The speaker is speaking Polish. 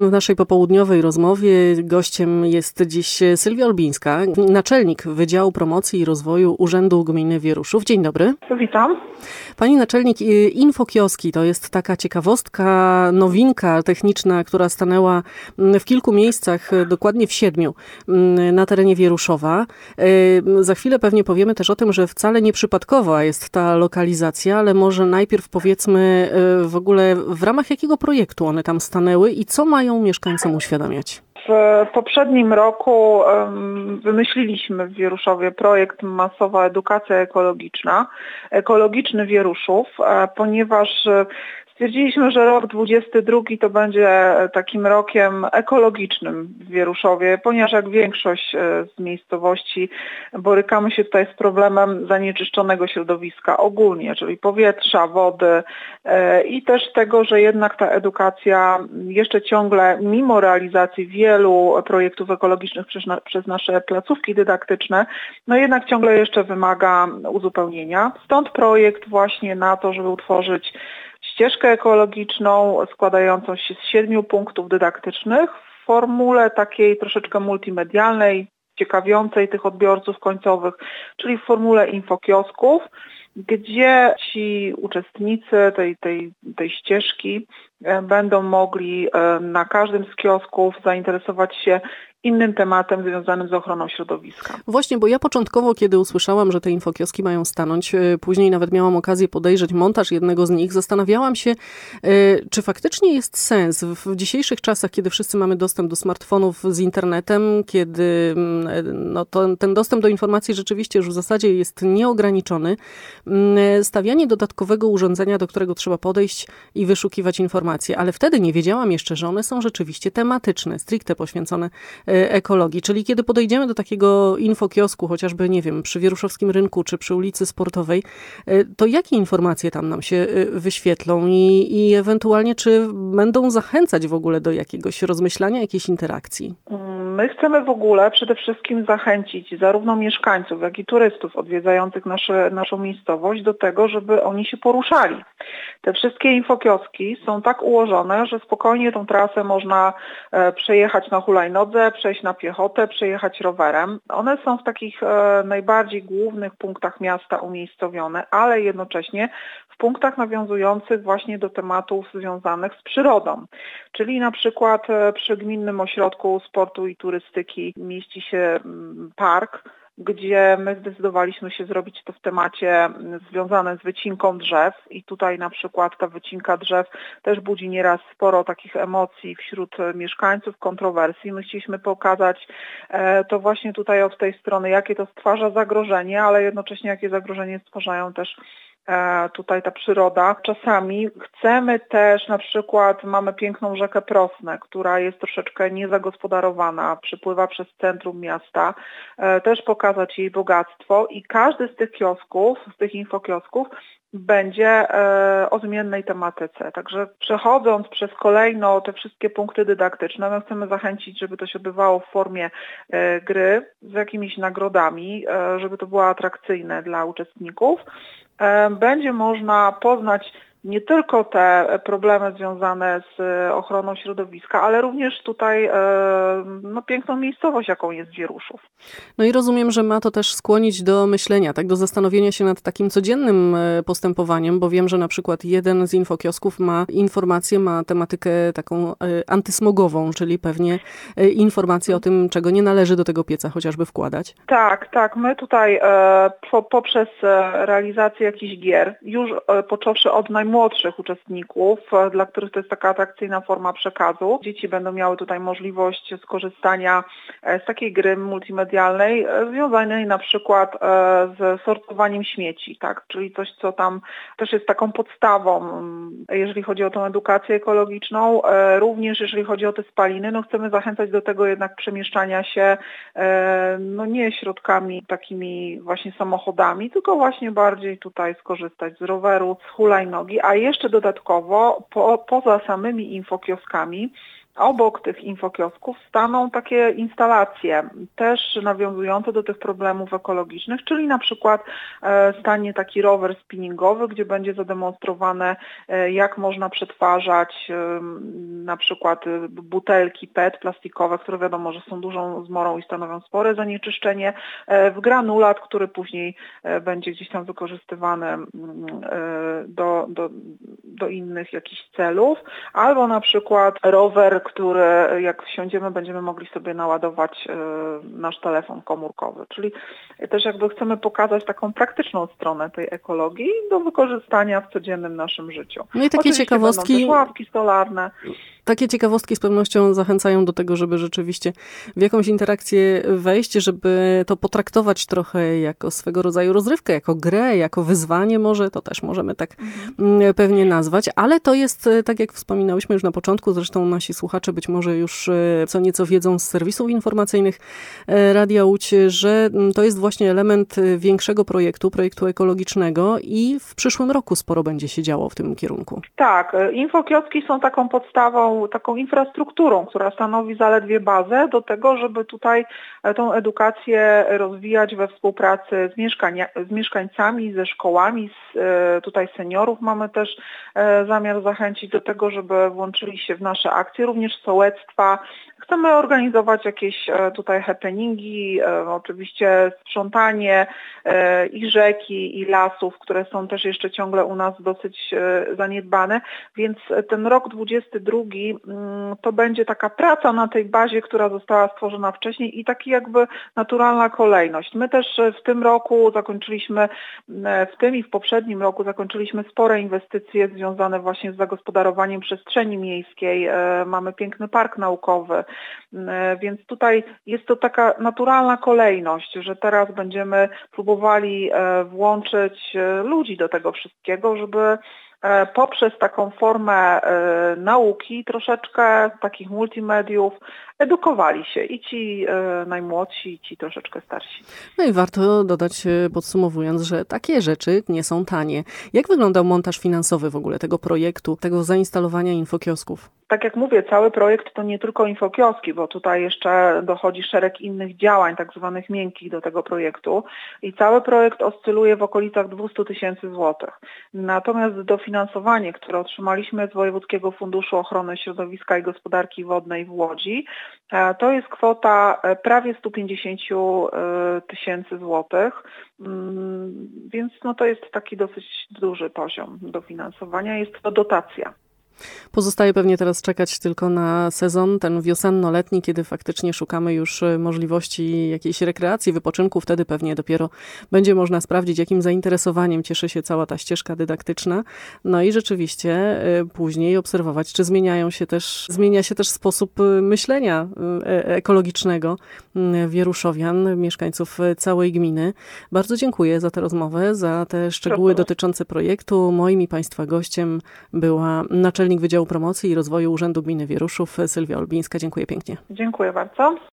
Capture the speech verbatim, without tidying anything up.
W naszej popołudniowej rozmowie gościem jest dziś Sylwia Olbińska, naczelnik Wydziału Promocji i Rozwoju Urzędu Gminy Wieruszów. Dzień dobry. Witam. Pani naczelnik, infokioski to jest taka ciekawostka, nowinka techniczna, która stanęła w kilku miejscach, dokładnie w siedmiu, na terenie Wieruszowa. Za chwilę pewnie powiemy też o tym, że wcale nieprzypadkowa jest ta lokalizacja, ale może najpierw powiedzmy w ogóle w ramach jakiego projektu one tam stanęły i co mają mieszkańcom uświadamiać? W poprzednim roku um, wymyśliliśmy w Wieruszowie projekt Masowa Edukacja Ekologiczna, Ekologiczny Wieruszów, ponieważ stwierdziliśmy, że rok dwudziesty drugi to będzie takim rokiem ekologicznym w Wieruszowie, ponieważ jak większość z miejscowości borykamy się tutaj z problemem zanieczyszczonego środowiska ogólnie, czyli powietrza, wody i też tego, że jednak ta edukacja jeszcze ciągle, mimo realizacji wielu projektów ekologicznych przez, na, przez nasze placówki dydaktyczne, no jednak ciągle jeszcze wymaga uzupełnienia. Stąd projekt właśnie na to, żeby utworzyć ścieżkę ekologiczną składającą się z siedmiu punktów dydaktycznych w formule takiej troszeczkę multimedialnej, ciekawiącej tych odbiorców końcowych, czyli w formule infokiosków, gdzie ci uczestnicy tej, tej, tej ścieżki będą mogli na każdym z kiosków zainteresować się innym tematem związanym z ochroną środowiska. Właśnie, bo ja początkowo, kiedy usłyszałam, że te infokioski mają stanąć, później nawet miałam okazję podejrzeć montaż jednego z nich, zastanawiałam się, czy faktycznie jest sens w dzisiejszych czasach, kiedy wszyscy mamy dostęp do smartfonów z internetem, kiedy no, to, ten dostęp do informacji rzeczywiście już w zasadzie jest nieograniczony, stawianie dodatkowego urządzenia, do którego trzeba podejść i wyszukiwać informacje, ale wtedy nie wiedziałam jeszcze, że one są rzeczywiście tematyczne, stricte poświęcone ekologii. Czyli kiedy podejdziemy do takiego infokiosku, chociażby, nie wiem, przy Wieruszowskim Rynku, czy przy ulicy Sportowej, to jakie informacje tam nam się wyświetlą i, i ewentualnie czy będą zachęcać w ogóle do jakiegoś rozmyślania, jakiejś interakcji? My chcemy w ogóle przede wszystkim zachęcić zarówno mieszkańców, jak i turystów odwiedzających nasze, naszą miejscowość do tego, żeby oni się poruszali. Te wszystkie infokioski są tak ułożone, że spokojnie tą trasę można e, przejechać na hulajnodze, przejść na piechotę, przejechać rowerem. One są w takich e, najbardziej głównych punktach miasta umiejscowione, ale jednocześnie w punktach nawiązujących właśnie do tematów związanych z przyrodą. Czyli na przykład e, przy Gminnym Ośrodku Sportu i Turystyki mieści się m, park, gdzie my zdecydowaliśmy się zrobić to w temacie związanym z wycinką drzew i tutaj na przykład ta wycinka drzew też budzi nieraz sporo takich emocji wśród mieszkańców, kontrowersji. My chcieliśmy pokazać e, to właśnie tutaj od tej strony, jakie to stwarza zagrożenie, ale jednocześnie jakie zagrożenie stwarzają też tutaj ta przyroda. Czasami chcemy też, na przykład mamy piękną rzekę Prosnę, która jest troszeczkę niezagospodarowana, przepływa przez centrum miasta, też pokazać jej bogactwo i każdy z tych kiosków, z tych infokiosków będzie e, o zmiennej tematyce. Także przechodząc przez kolejno te wszystkie punkty dydaktyczne, my chcemy zachęcić, żeby to się odbywało w formie e, gry z jakimiś nagrodami, e, żeby to było atrakcyjne dla uczestników. E, będzie można poznać nie tylko te problemy związane z ochroną środowiska, ale również tutaj no, piękną miejscowość, jaką jest Wieruszów. No i rozumiem, że ma to też skłonić do myślenia, tak, do zastanowienia się nad takim codziennym postępowaniem, bo wiem, że na przykład jeden z infokiosków ma informację, ma tematykę taką antysmogową, czyli pewnie informacje o tym, czego nie należy do tego pieca chociażby wkładać. Tak, tak. My tutaj po, poprzez realizację jakichś gier, już począwszy od najmłodszych młodszych uczestników, dla których to jest taka atrakcyjna forma przekazu. Dzieci będą miały tutaj możliwość skorzystania z takiej gry multimedialnej związanej na przykład z sortowaniem śmieci, tak? Czyli coś, co tam też jest taką podstawą, jeżeli chodzi o tą edukację ekologiczną. Również jeżeli chodzi o te spaliny, no chcemy zachęcać do tego jednak przemieszczania się no nie środkami takimi właśnie samochodami, tylko właśnie bardziej tutaj skorzystać z roweru, z hulajnogi, a jeszcze dodatkowo po, poza samymi infokioskami obok tych infokiosków staną takie instalacje, też nawiązujące do tych problemów ekologicznych, czyli na przykład stanie taki rower spinningowy, gdzie będzie zademonstrowane, jak można przetwarzać na przykład butelki P E T plastikowe, które wiadomo, że są dużą zmorą i stanowią spore zanieczyszczenie, w granulat, który później będzie gdzieś tam wykorzystywany do, do, do innych jakichś celów, albo na przykład rower, który jak wsiądziemy, będziemy mogli sobie naładować nasz telefon komórkowy. Czyli też jakby chcemy pokazać taką praktyczną stronę tej ekologii do wykorzystania w codziennym naszym życiu. No i takie Oczywiście ciekawostki. będą też ławki stolarne. Takie ciekawostki z pewnością zachęcają do tego, żeby rzeczywiście w jakąś interakcję wejść, żeby to potraktować trochę jako swego rodzaju rozrywkę, jako grę, jako wyzwanie może, to też możemy tak mhm. pewnie nazwać, ale to jest, tak jak wspominałyśmy już na początku, zresztą nasi słuchacze być może już co nieco wiedzą z serwisów informacyjnych Radia Łódź, że to jest właśnie element większego projektu, projektu ekologicznego i w przyszłym roku sporo będzie się działo w tym kierunku. Tak, infokioski są taką podstawą, taką infrastrukturą, która stanowi zaledwie bazę do tego, żeby tutaj tą edukację rozwijać we współpracy z, mieszkania, z mieszkańcami, ze szkołami, z tutaj seniorów. Mamy też zamiar zachęcić do tego, żeby włączyli się w nasze akcje, również sołectwa. Chcemy organizować jakieś tutaj happeningi, oczywiście sprzątanie i rzeki, i lasów, które są też jeszcze ciągle u nas dosyć zaniedbane, więc ten rok dwudziesty drugi to będzie taka praca na tej bazie, która została stworzona wcześniej i taki jakby naturalna kolejność. My też w tym roku zakończyliśmy, w tym i w poprzednim roku zakończyliśmy spore inwestycje związane właśnie z zagospodarowaniem przestrzeni miejskiej. Mamy piękny park naukowy, więc tutaj jest to taka naturalna kolejność, że teraz będziemy próbowali włączyć ludzi do tego wszystkiego, żeby poprzez taką formę nauki, troszeczkę takich multimediów, edukowali się i ci najmłodsi, i ci troszeczkę starsi. No i warto dodać, podsumowując, że takie rzeczy nie są tanie. Jak wyglądał montaż finansowy w ogóle tego projektu, tego zainstalowania infokiosków? Tak jak mówię, cały projekt to nie tylko infokioski, bo tutaj jeszcze dochodzi szereg innych działań, tak zwanych miękkich do tego projektu i cały projekt oscyluje w okolicach dwieście tysięcy złotych. Natomiast dofinansowanie, które otrzymaliśmy z Wojewódzkiego Funduszu Ochrony Środowiska i Gospodarki Wodnej w Łodzi, to jest kwota prawie sto pięćdziesiąt tysięcy złotych, więc no to jest taki dosyć duży poziom dofinansowania, jest to dotacja. Pozostaje pewnie teraz czekać tylko na sezon, ten wiosenno-letni, kiedy faktycznie szukamy już możliwości jakiejś rekreacji, wypoczynku. Wtedy pewnie dopiero będzie można sprawdzić, jakim zainteresowaniem cieszy się cała ta ścieżka dydaktyczna. No i rzeczywiście później obserwować, czy zmieniają się też, zmienia się też sposób myślenia ekologicznego wieruszowian, mieszkańców całej gminy. Bardzo dziękuję za tę rozmowę, za te szczegóły dotyczące projektu. Moim i Państwa gościem była naczelnik Wydziału Promocji i Rozwoju Urzędu Gminy Wieruszów Sylwia Olbińska. Dziękuję pięknie. Dziękuję bardzo.